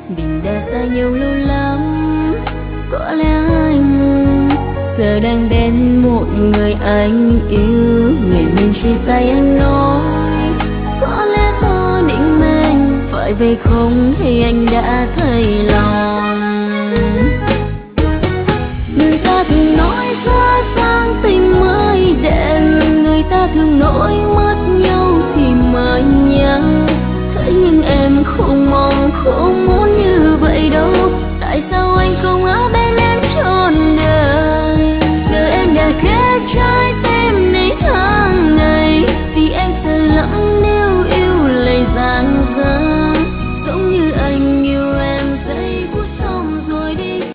Mình đã xa nhau lâu lắm, có lẽ anh giờ đang bên một người anh yêu. Người mình chia tay anh nói, có lẽ do định mình phải về không thì anh đã thấy lòng. Người ta thường nói xa sang tình mới đẹp, người ta thường nói mất nhau thì mới nhớ. Thế nhưng em không mong không muốn như vậy đâu. Tại sao